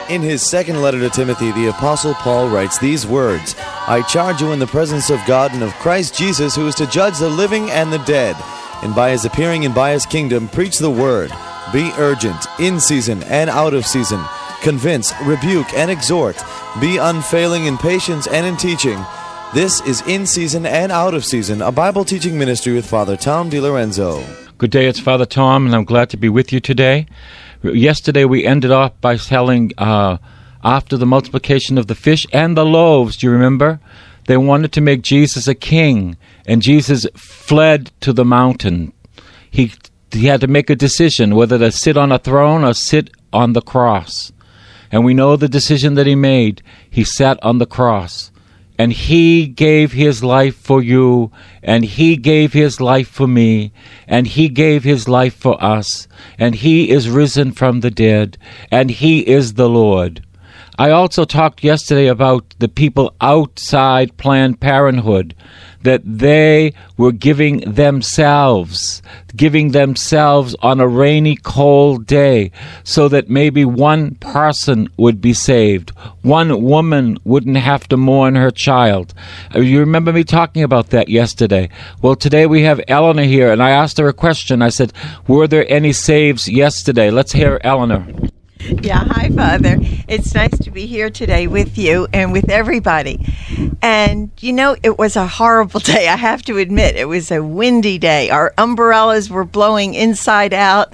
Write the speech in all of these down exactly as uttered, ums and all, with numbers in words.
In his second letter to Timothy, the Apostle Paul writes these words, I charge you in the presence of God and of Christ Jesus, who is to judge the living and the dead, and by his appearing and by his kingdom, preach the word. Be urgent, in season and out of season. Convince, rebuke, and exhort. Be unfailing in patience and in teaching. This is In Season and Out of Season, a Bible teaching ministry with Father Tom DiLorenzo. Good day, it's Father Tom, and I'm glad to be with you today. Yesterday we ended off by telling, uh, after the multiplication of the fish and the loaves, do you remember? They wanted to make Jesus a king, and Jesus fled to the mountain. He, he had to make a decision whether to sit on a throne or sit on the cross. And we know the decision that he made. He sat on the cross. And he gave his life for you, and he gave his life for me, and he gave his life for us, and he is risen from the dead, and he is the Lord. I also talked yesterday about the people outside Planned Parenthood, that they were giving themselves, giving themselves on a rainy, cold day, so that maybe one person would be saved. One woman wouldn't have to mourn her child. You remember me talking about that yesterday? Well, today we have Eleanor here, and I asked her a question. I said, were there any saves yesterday? Let's hear Eleanor. Yeah, hi, Father. It's nice to be here today with you and with everybody. And, you know, it was a horrible day, I have to admit. It was a windy day. Our umbrellas were blowing inside out,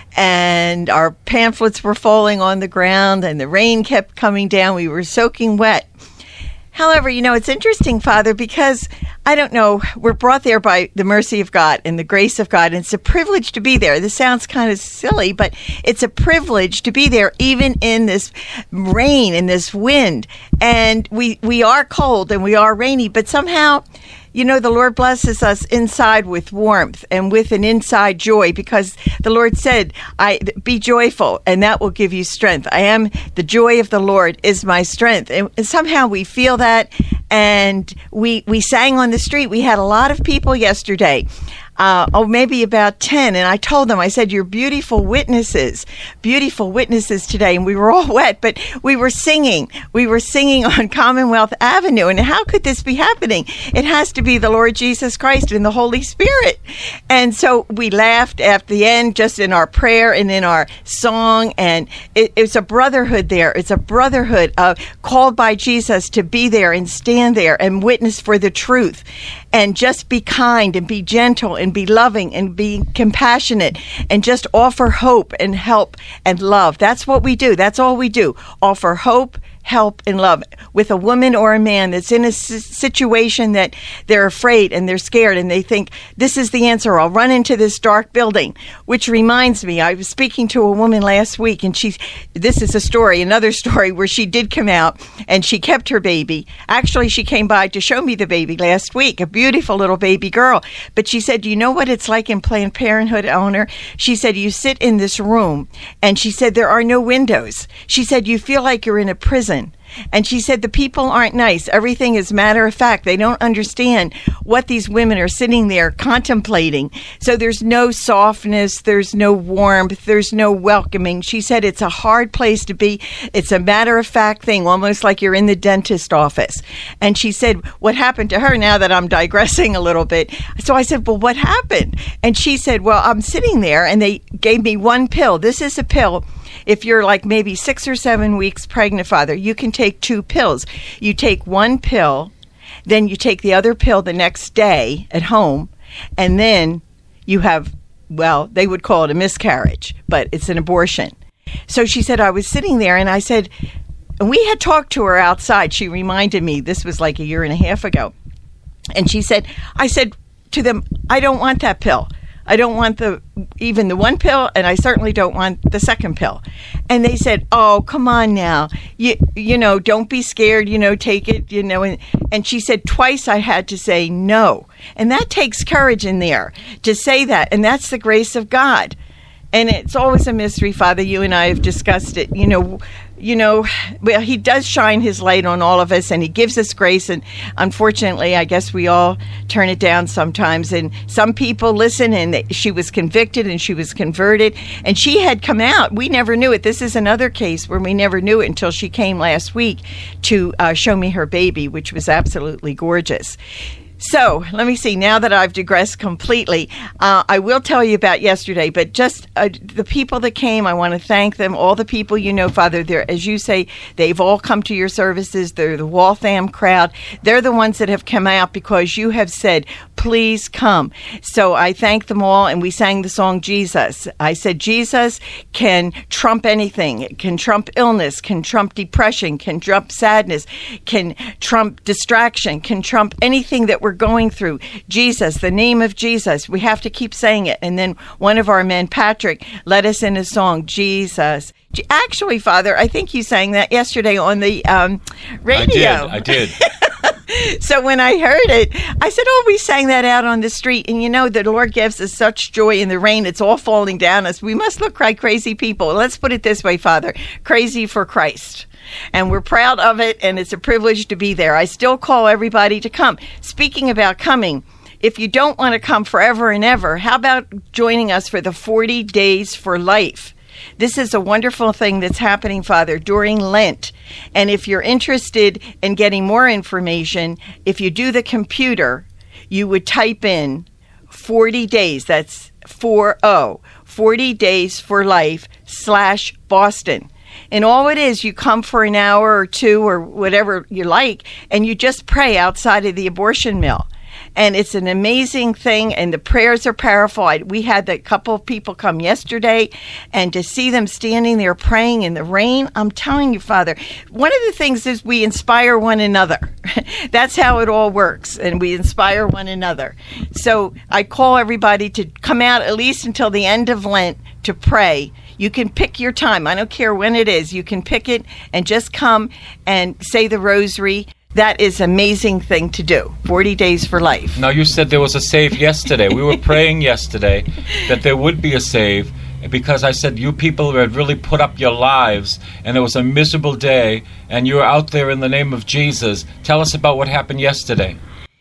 and our pamphlets were falling on the ground, and the rain kept coming down. We were soaking wet. However, you know, it's interesting, Father, because, I don't know, we're brought there by the mercy of God and the grace of God, and it's a privilege to be there. This sounds kind of silly, but it's a privilege to be there even in this rain and this wind. And we, we are cold and we are rainy, but somehow, you know, the Lord blesses us inside with warmth and with an inside joy, because the Lord said, "I be joyful, and that will give you strength. I am the joy of the Lord is my strength." And, and somehow we feel that, and we we sang on the street. We had a lot of people yesterday. Uh, oh, maybe about ten. And I told them, I said, you're beautiful witnesses, beautiful witnesses today. And we were all wet, but we were singing. We were singing on Commonwealth Avenue. And how could this be happening? It has to be the Lord Jesus Christ and the Holy Spirit. And so we laughed at the end, just in our prayer and in our song. And it, it's a brotherhood there. It's a brotherhood of called by Jesus to be there and stand there and witness for the truth. And just be kind and be gentle and be loving and be compassionate and just offer hope and help and love. That's what we do. That's all we do. Offer hope, help, and love with a woman or a man that's in a situation that they're afraid and they're scared and they think, this is the answer. I'll run into this dark building. Which reminds me, I was speaking to a woman last week, and she, this is a story, another story where she did come out and she kept her baby. Actually, she came by to show me the baby last week, a beautiful little baby girl. But she said, you know what it's like in Planned Parenthood, owner? She said, you sit in this room, and she said, there are no windows. She said, you feel like you're in a prison. And she said the people aren't nice. Everything is matter of fact. They don't understand what these women are sitting there contemplating. So there's no softness. There's no warmth. There's no welcoming. She said it's a hard place to be. It's a matter of fact thing, almost like you're in the dentist office. And she said what happened to her, now that I'm digressing a little bit. So I said, well, what happened? And she said, well, I'm sitting there and they gave me one pill. This is a pill. If you're like maybe six or seven weeks pregnant, Father, you can take two pills. You take one pill, then you take the other pill the next day at home, and then you have, well, they would call it a miscarriage, but it's an abortion. So she said, I was sitting there, and I said, and we had talked to her outside. She reminded me, this was like a year and a half ago. And she said, I said to them, I don't want that pill. I don't want the even the one pill, and I certainly don't want the second pill. And they said, oh, come on now. You you know, don't be scared, you know, take it, you know. And, and she said twice I had to say no. And that takes courage in there to say that. And that's the grace of God. And it's always a mystery, Father. You and I have discussed it. You know, you know, well, he does shine his light on all of us, and he gives us grace. And unfortunately, I guess we all turn it down sometimes. And some people listen, and they, she was convicted and she was converted, and she had come out. We never knew it. This is another case where we never knew it until she came last week to uh, show me her baby, which was absolutely gorgeous. So let me see. Now that I've digressed completely, uh, I will tell you about yesterday. But just uh, the people that came, I want to thank them. All the people you know, Father. They're, as you say, they've all come to your services. They're the Waltham crowd. They're the ones that have come out because you have said, "Please come." So I thank them all, and we sang the song "Jesus." I said, "Jesus can trump anything. It can trump illness. Can trump depression. Can trump sadness. Can trump distraction. Can trump anything that we're going through. Jesus, the name of Jesus." We have to keep saying it. And then one of our men, Patrick, led us in a song, "Jesus." Actually, Father, I think you sang that yesterday on the um, radio. I did. I did. So when I heard it, I said, "Oh, we sang that out on the street." And you know, the Lord gives us such joy in the rain. It's all falling down us. We must look like crazy people. Let's put it this way, Father. Crazy for Christ. And we're proud of it, and it's a privilege to be there. I still call everybody to come. Speaking about coming, if you don't want to come forever and ever, how about joining us for the forty days for life? This is a wonderful thing that's happening, Father, during Lent. And if you're interested in getting more information, if you do the computer, you would type in forty days. That's four oh, forty days for life slash Boston. And all it is, you come for an hour or two or whatever you like, and you just pray outside of the abortion mill. And it's an amazing thing, and the prayers are powerful. I, we had a couple of people come yesterday, and to see them standing there praying in the rain, I'm telling you, Father, one of the things is we inspire one another. That's how it all works, and we inspire one another. So I call everybody to come out at least until the end of Lent to pray. You can pick your time. I don't care when it is. You can pick it and just come and say the rosary. That is an amazing thing to do. forty days for life. Now, you said there was a save yesterday. We were praying yesterday that there would be a save because I said you people had really put up your lives and it was a miserable day and you were out there in the name of Jesus. Tell us about what happened yesterday.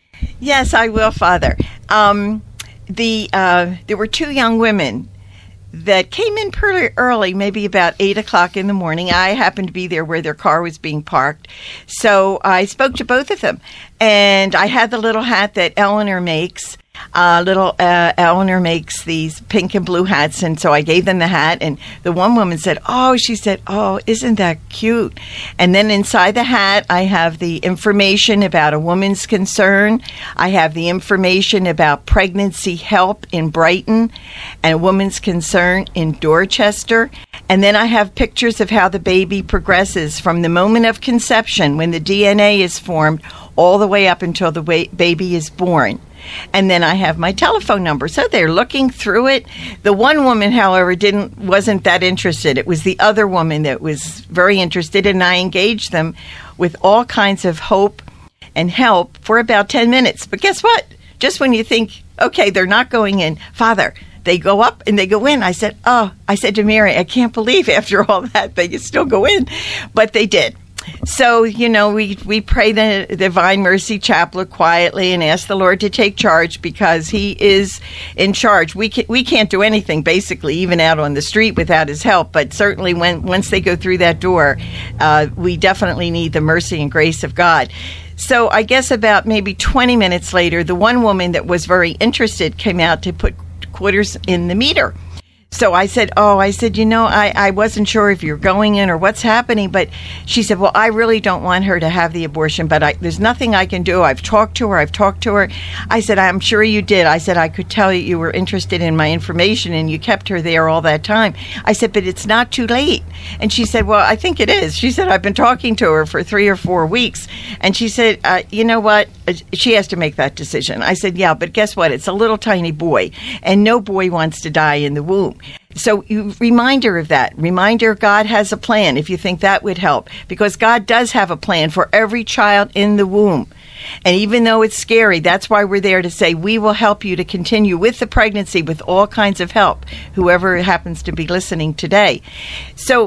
Yes, I will, Father. Um, the uh, there were two young women that came in pretty early, maybe about eight o'clock in the morning. I happened to be there where their car was being parked. So I spoke to both of them. And I had the little hat that Eleanor makes. Uh, little uh, Eleanor makes these pink and blue hats, and so I gave them the hat, and the one woman said, oh, she said, oh, isn't that cute? And then inside the hat, I have the information about a woman's concern. I have the information about pregnancy help in Brighton and a woman's concern in Dorchester. And then I have pictures of how the baby progresses from the moment of conception, when the D N A is formed, all the way up until the wa- baby is born. And then I have my telephone number. So they're looking through it. The one woman, however, didn't wasn't that interested. It was the other woman that was very interested, and I engaged them with all kinds of hope and help for about ten minutes. But guess what? Just when you think, okay, they're not going in, Father, they go up and they go in. I said, oh, I said to Mary, I can't believe after all that they could still go in. But they did. So, you know, we, we pray the Divine Mercy Chaplet quietly and ask the Lord to take charge because He is in charge. We can, we can't do anything, basically, even out on the street without His help. But certainly when once they go through that door, uh, we definitely need the mercy and grace of God. So I guess about maybe twenty minutes later, the one woman that was very interested came out to put quarters in the meter. So I said, oh, I said, you know, I, I wasn't sure if you're going in or what's happening. But she said, well, I really don't want her to have the abortion, but I, there's nothing I can do. I've talked to her. I've talked to her. I said, I'm sure you did. I said, I could tell you you were interested in my information and you kept her there all that time. I said, but it's not too late. And she said, well, I think it is. She said, I've been talking to her for three or four weeks. And she said, uh, you know what? She has to make that decision. I said, yeah, but guess what? It's a little tiny boy, and no boy wants to die in the womb. So you remind her of that. Remind her God has a plan, if you think that would help. Because God does have a plan for every child in the womb. And even though it's scary, that's why we're there to say we will help you to continue with the pregnancy with all kinds of help, whoever happens to be listening today. So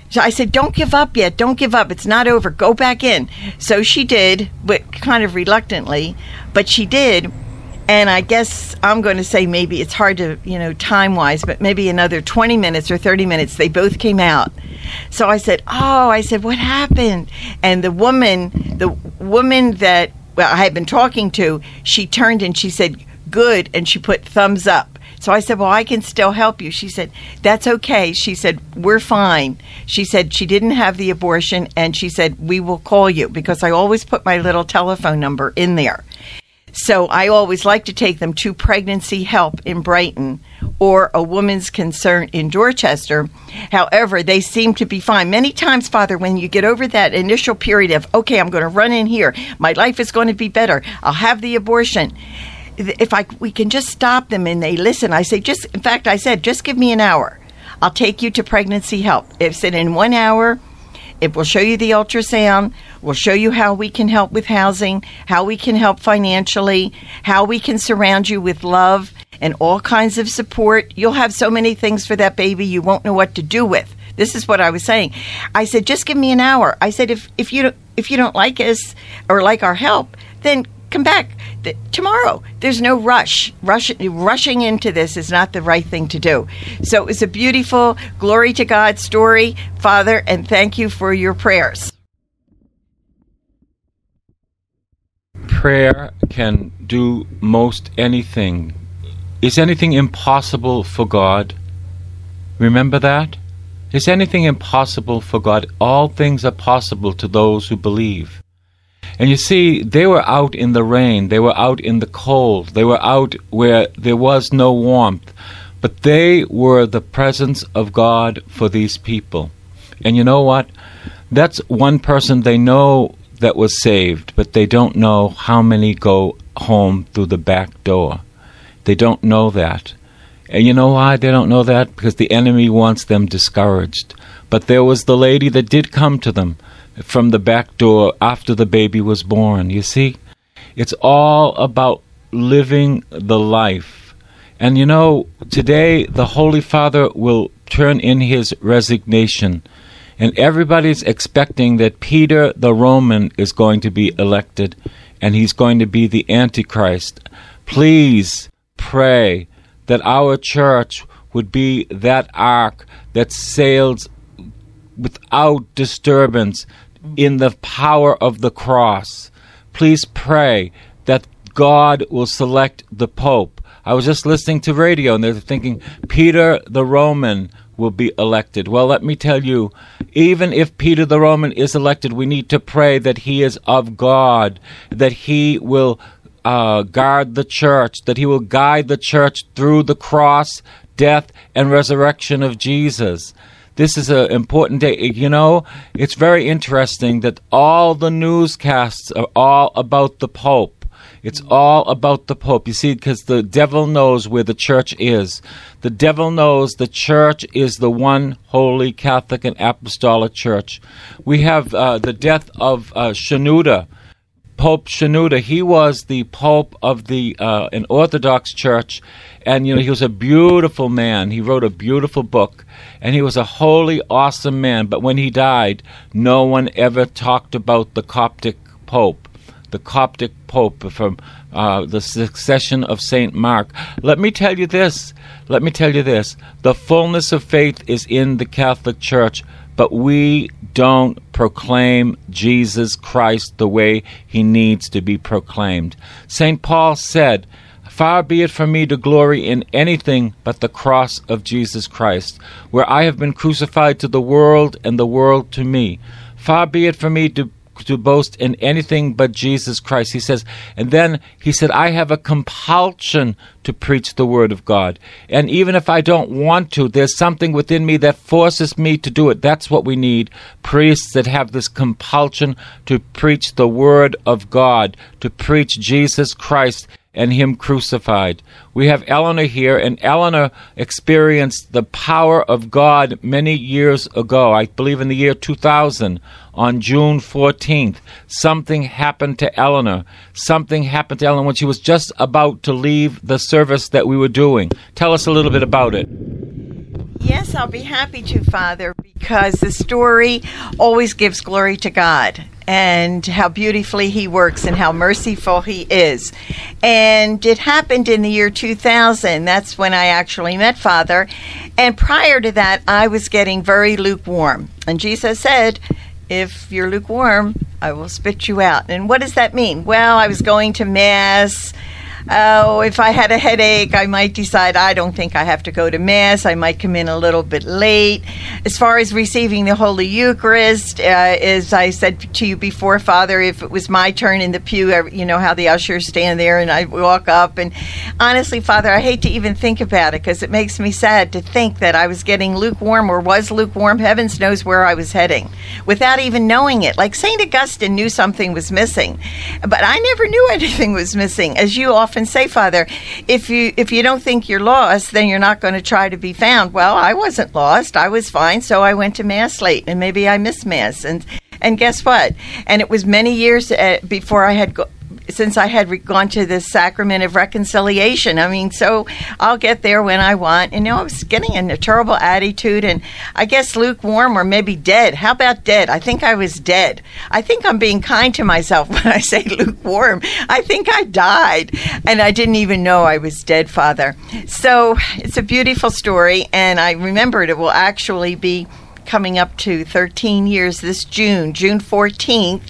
So I said, don't give up yet. Don't give up. It's not over. Go back in. So she did, but kind of reluctantly, but she did. And I guess I'm going to say maybe it's hard to, you know, time-wise, but maybe another twenty minutes or thirty minutes, they both came out. So I said, oh, I said, what happened? And the woman, the woman that well, I had been talking to, she turned and she said, good, and she put thumbs up. So I said, well, I can still help you. She said, that's okay. She said, we're fine. She said she didn't have the abortion, and she said, we will call you, because I always put my little telephone number in there. So I always like to take them to Pregnancy Help in Brighton or a Woman's Concern in Dorchester. However, they seem to be fine. Many times, Father, when you get over that initial period of, okay, I'm going to run in here, my life is going to be better, I'll have the abortion. If I we can just stop them and they listen, I say, just, in fact, I said, just give me an hour. I'll take you to Pregnancy Help. If it's in one hour, it will show you the ultrasound. We'll show you how we can help with housing, how we can help financially, how we can surround you with love and all kinds of support. You'll have so many things for that baby you won't know what to do with. This is what I was saying. I said, just give me an hour. I said, if if you don't, if you don't like us or like our help, then come back th- tomorrow. There's no rush. rush. Rushing into this is not the right thing to do. So it was a beautiful, glory to God story, Father, and thank you for your prayers. Prayer can do most anything. Is anything impossible for God? Remember that? Is anything impossible for God? All things are possible to those who believe. And you see, they were out in the rain, they were out in the cold, they were out where there was no warmth, but they were the presence of God for these people. And you know what? That's one person they know that was saved, but they don't know how many go home through the back door. They don't know that. And you know why they don't know that? Because the enemy wants them discouraged. But there was the lady that did come to them from the back door after the baby was born. You see, it's all about living the life. And you know, today the Holy Father will turn in his resignation, and everybody's expecting that Peter the Roman is going to be elected, and he's going to be the Antichrist. Please pray that our church would be that ark that sails without disturbance in the power of the cross. Please pray that God will select the Pope. I was just listening to radio and they're thinking Peter the Roman will be elected. Well, let me tell you, even if Peter the Roman is elected, we need to pray that he is of God, that he will uh, guard the church, that he will guide the church through the cross, death, and resurrection of Jesus. This is an important day. You know, it's very interesting that all the newscasts are all about the Pope. It's all about the Pope. You see, because the devil knows where the church is. The devil knows the church is the one holy Catholic and Apostolic Church. We have uh, the death of uh, Shenouda, Pope Shenouda. He was the Pope of the uh, an Orthodox Church, and you know he was a beautiful man. He wrote a beautiful book, and he was a holy, awesome man. But when he died, no one ever talked about the Coptic Pope. The Coptic Pope from uh, the succession of Saint Mark. Let me tell you this. Let me tell you this. The fullness of faith is in the Catholic Church, but we don't proclaim Jesus Christ the way he needs to be proclaimed. Saint Paul said, "Far be it from me to glory in anything but the cross of Jesus Christ, where I have been crucified to the world and the world to me. Far be it from me to to boast in anything but Jesus Christ." He says, and then he said, I have a compulsion to preach the word of God. And even if I don't want to, there's something within me that forces me to do it. That's what we need. Priests that have this compulsion to preach the word of God, to preach Jesus Christ and him crucified. We have Eleanor here, and Eleanor experienced the power of God many years ago. I believe in the year two thousand, on June fourteenth. Something happened to Eleanor. Something happened to Eleanor when she was just about to leave the service that we were doing. Tell us a little bit about it. Yes, I'll be happy to, Father, because the story always gives glory to God and how beautifully He works and how merciful He is. And it happened in the year two thousand. That's when I actually met Father. And prior to that, I was getting very lukewarm. And Jesus said, if you're lukewarm, I will spit you out. And what does that mean? Well, I was going to Mass. Oh, if I had a headache, I might decide I don't think I have to go to Mass. I might come in a little bit late. As far as receiving the Holy Eucharist, uh, as I said to you before, Father, if it was my turn in the pew, you know how the ushers stand there and I walk up. And honestly, Father, I hate to even think about it because it makes me sad to think that I was getting lukewarm or was lukewarm. Heavens knows where I was heading without even knowing it. Like Saint Augustine knew something was missing, but I never knew anything was missing. As you often say, Father, if you if you don't think you're lost, then you're not going to try to be found. Well, I wasn't lost. I was fine, so I went to Mass late, and maybe I missed Mass. And and guess what? And it was many years uh, before I had go- since I had re- gone to the sacrament of reconciliation. I mean, so I'll get there when I want. And, you know, I was getting in a terrible attitude and I guess lukewarm or maybe dead. How about dead? I think I was dead. I think I'm being kind to myself when I say lukewarm. I think I died and I didn't even know I was dead, Father. So it's a beautiful story, and I remembered it will actually be coming up to thirteen years this June, June fourteenth.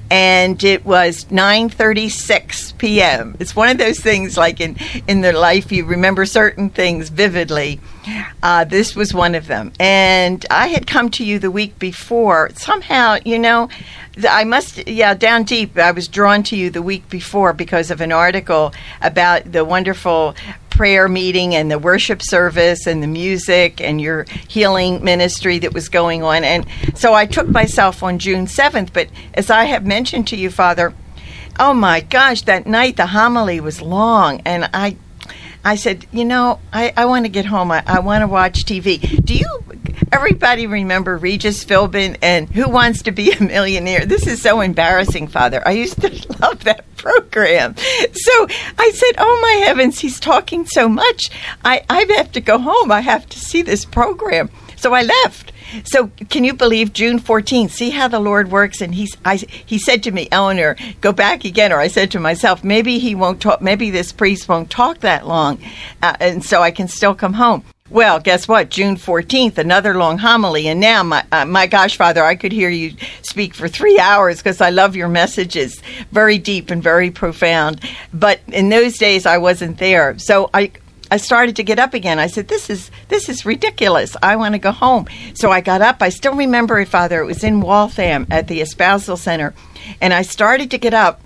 And it was nine thirty-six p.m. It's one of those things like in, in their life, you remember certain things vividly. Uh, this was one of them. And I had come to you the week before. Somehow, you know, I must, yeah, down deep, I was drawn to you the week before because of an article about the wonderful prayer meeting and the worship service and the music and your healing ministry that was going on. And so I took myself on June seventh. But as I have mentioned to you, Father, oh my gosh, that night the homily was long. And I I said, you know, I, I want to get home. I, I want to watch T V. Do you, everybody remember Regis Philbin and Who Wants to Be a Millionaire? This is so embarrassing, Father. I used to love that program. So I said, oh my heavens, he's talking so much. I, I have to go home. I have to see this program. So I left. So can you believe June fourteenth? See how the Lord works. And he's, I, he said to me, Eleanor, go back again. Or I said to myself, maybe he won't talk. Maybe this priest won't talk that long. Uh, and so I can still come home. Well, guess what? June fourteenth, another long homily. And now, my uh, my gosh, Father, I could hear you speak for three hours because I love your messages. Very deep and very profound. But in those days, I wasn't there. So I... I started to get up again. I said, this is this is ridiculous. I want to go home. So I got up. I still remember it, Father. It was in Waltham at the Espousal Center. And I started to get up.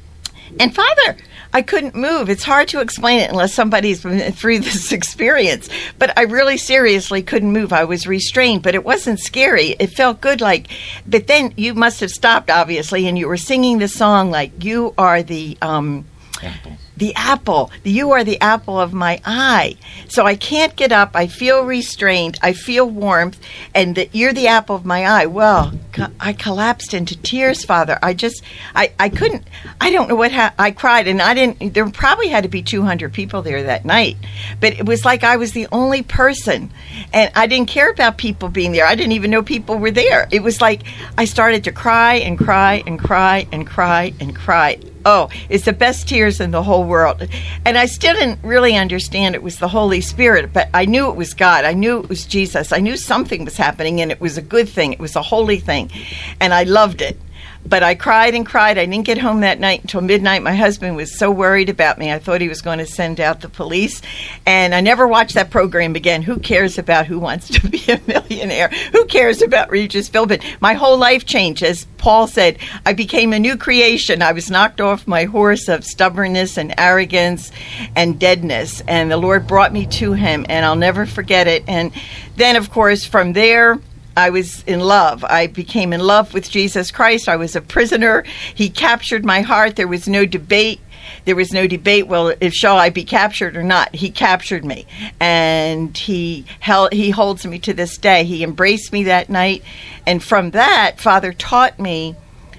And, Father, I couldn't move. It's hard to explain it unless somebody's been through this experience. But I really seriously couldn't move. I was restrained, but it wasn't scary. It felt good. Like, but then you must have stopped, obviously, and you were singing the song like, you are the... Um, Apple. The apple. You are the apple of my eye. So I can't get up. I feel restrained. I feel warmth. And that you're the apple of my eye. Well, co- I collapsed into tears, Father. I just, I, I couldn't, I don't know what ha- I cried. And I didn't, there probably had to be two hundred people there that night. But it was like I was the only person. And I didn't care about people being there. I didn't even know people were there. It was like I started to cry and cry and cry and cry and cry. Oh, it's the best tears in the whole world. And I still didn't really understand it was the Holy Spirit, but I knew it was God. I knew it was Jesus. I knew something was happening, and it was a good thing. It was a holy thing, and I loved it. But I cried and cried. I didn't get home that night until midnight. My husband was so worried about me. I thought he was going to send out the police. And I never watched that program again. Who cares about Who Wants to Be a Millionaire? Who cares about Regis Philbin? My whole life changed. As Paul said, I became a new creation. I was knocked off my horse of stubbornness and arrogance and deadness. And the Lord brought me to him, and I'll never forget it. And then, of course, from there, I was in love. I became in love with Jesus Christ. I was a prisoner. He captured my heart. There was no debate. There was no debate, well, if shall I be captured or not? He captured me. And he held, he holds me to this day. He embraced me that night. And from that, Father taught me,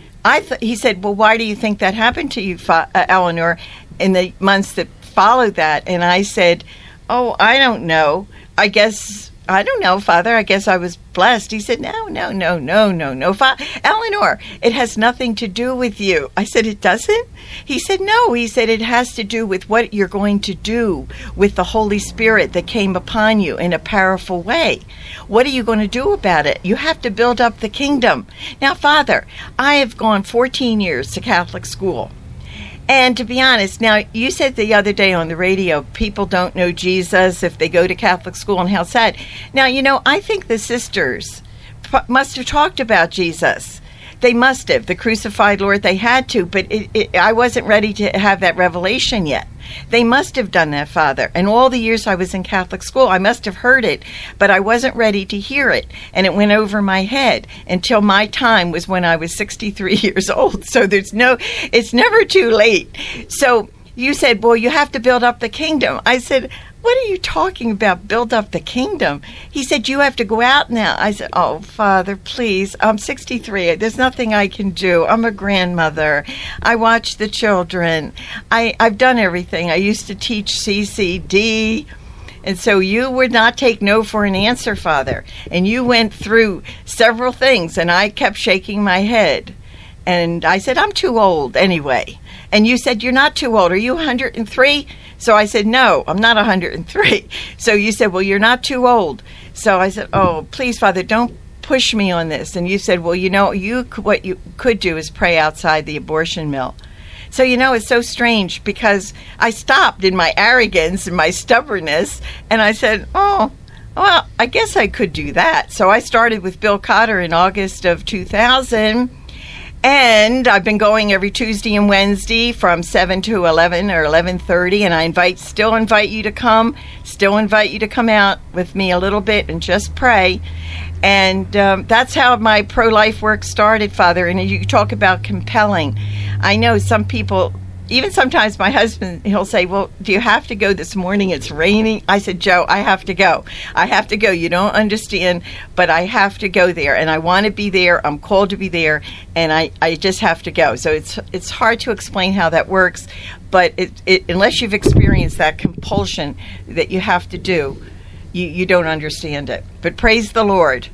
I th- he said, well, why do you think that happened to you, Fa- uh, Eleanor, in the months that followed that? And I said, oh, I don't know. I guess I don't know, Father. I guess I was blessed. He said, no, no, no, no, no, no. Fa- Eleanor, it has nothing to do with you. I said, it doesn't? He said, no. He said, it has to do with what you're going to do with the Holy Spirit that came upon you in a powerful way. What are you going to do about it? You have to build up the kingdom. Now, Father, I have gone fourteen years to Catholic school. And to be honest, now, you said the other day on the radio, people don't know Jesus if they go to Catholic school, and how sad. Now, you know, I think the sisters p- must have talked about Jesus. They must have. The crucified Lord, they had to, but it, it, I wasn't ready to have that revelation yet. They must have done that, Father. And all the years I was in Catholic school, I must have heard it, but I wasn't ready to hear it. And it went over my head until my time was when I was sixty-three years old. So there's no, it's never too late. So you said, well, you have to build up the kingdom. I said, what are you talking about, build up the kingdom? He said, you have to go out now. I said, oh, Father, please. I'm sixty-three. There's nothing I can do. I'm a grandmother. I watch the children. I, I've done everything. I used to teach C C D. And so you would not take no for an answer, Father. And you went through several things, and I kept shaking my head. And I said, I'm too old anyway. And you said, you're not too old. Are you one hundred three? So I said, no, I'm not one hundred three. So you said, well, you're not too old. So I said, oh, please, Father, don't push me on this. And you said, well, you know, you what you could do is pray outside the abortion mill. So, you know, it's so strange because I stopped in my arrogance and my stubbornness. And I said, oh, well, I guess I could do that. So I started with Bill Cotter in August of two thousand. And I've been going every Tuesday and Wednesday from seven to eleven or eleven thirty, and I invite, still invite you to come, still invite you to come out with me a little bit and just pray. And um, that's how my pro-life work started, Father. And you talk about compelling. I know some people, even sometimes my husband, he'll say, well, do you have to go this morning? It's raining. I said, Joe, I have to go. I have to go. You don't understand, but I have to go there. And I want to be there. I'm called to be there. And I, I just have to go. So it's it's hard to explain how that works. But it, it, unless you've experienced that compulsion that you have to do, you, you don't understand it. But praise the Lord.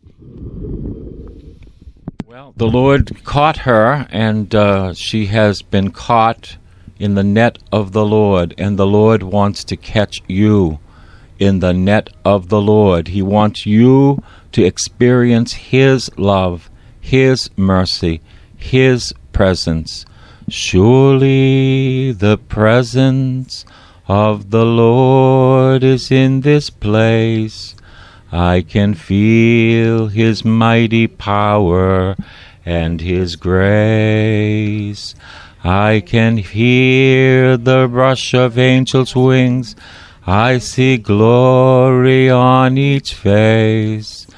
Well, the Lord caught her, and uh, she has been caught in the net of the Lord, and the Lord wants to catch you in the net of the Lord. He wants you to experience His love, His mercy, His presence. Surely the presence of the Lord is in this place. I can feel His mighty power and His grace. I can hear the rush of angels' wings. I see glory on each face.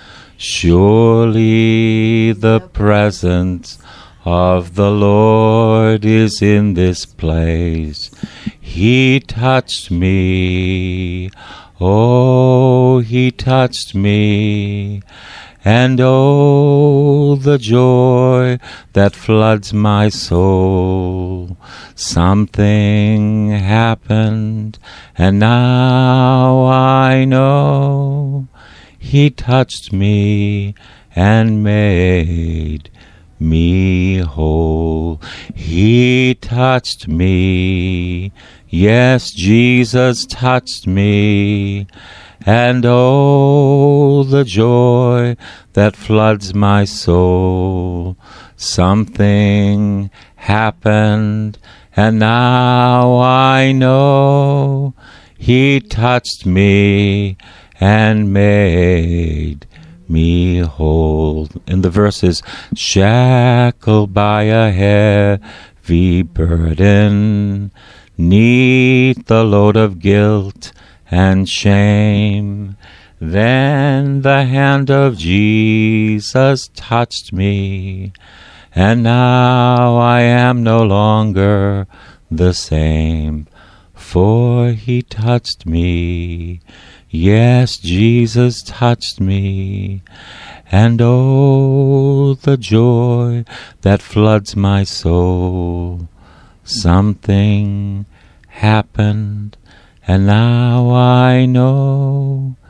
Surely the presence of the Lord is in this place. He touched me. Oh, He touched me, and oh, the joy that floods my soul. Something happened, and now I know He touched me and made me whole. He touched me. Yes, Jesus touched me, and oh, the joy that floods my soul. Something happened, and now I know He touched me and made me whole. In the verses, shackled by a heavy burden, 'neath the load of guilt and shame, then the hand of Jesus touched me, and now I am no longer the same, for He touched me. Yes, Jesus touched me, and oh, the joy that floods my soul. Something happened, and now I know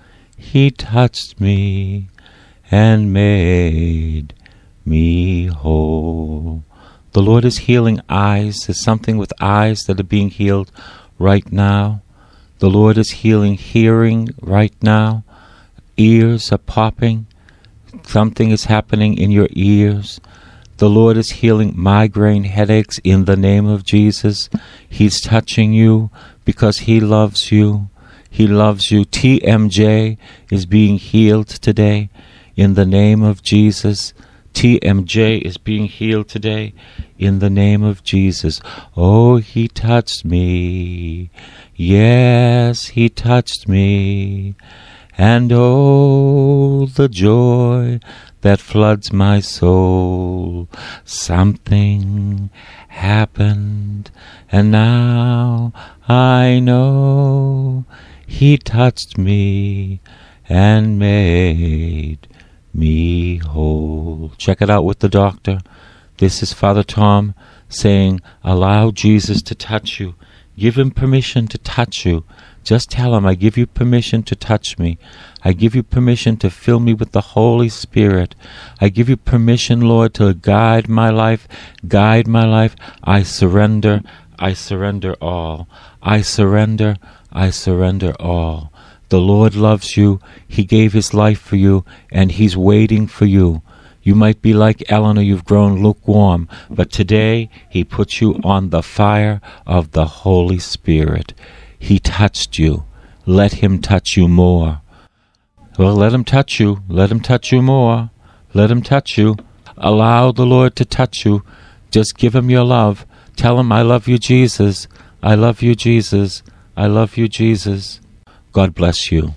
He touched me and made me whole. The Lord is healing eyes. There's something with eyes that are being healed right now. The Lord is healing hearing right now. Ears are popping. Something is happening in your ears. The Lord is healing migraine headaches in the name of Jesus. He's touching you because He loves you. He loves you. T M J is being healed today in the name of Jesus. T M J is being healed today in the name of Jesus. Oh, He touched me. Yes, He touched me. And oh, the joy that floods my soul. Something happened, and now I know He touched me and made me whole. Check it out with the doctor. This is Father Tom saying, allow Jesus to touch you. Give Him permission to touch you. Just tell Him, I give you permission to touch me. I give you permission to fill me with the Holy Spirit. I give you permission, Lord, to guide my life, guide my life. I surrender, I surrender all. I surrender, I surrender all. The Lord loves you. He gave His life for you, and He's waiting for you. You might be like Eleanor, you've grown lukewarm, but today He puts you on the fire of the Holy Spirit. He touched you. Let Him touch you more. Well, let Him touch you. Let Him touch you more. Let Him touch you. Allow the Lord to touch you. Just give Him your love. Tell Him, I love you, Jesus. I love you, Jesus. I love you, Jesus. God bless you.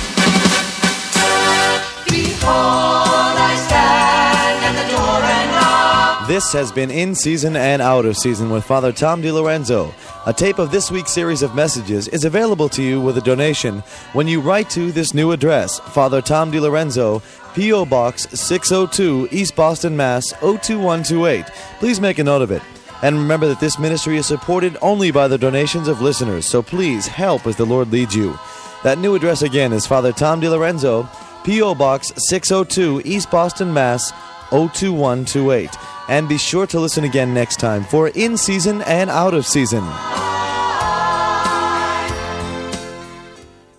This has been In Season and Out of Season with Father Tom DiLorenzo. A tape of this week's series of messages is available to you with a donation when you write to this new address, Father Tom DiLorenzo, P O. Box six oh two, East Boston, Mass. oh two one two eight. Please make a note of it. And remember that this ministry is supported only by the donations of listeners, so please help as the Lord leads you. That new address again is Father Tom DiLorenzo, P O. Box six oh two, East Boston, Mass. oh two one two eight. And be sure to listen again next time for In Season and Out of Season.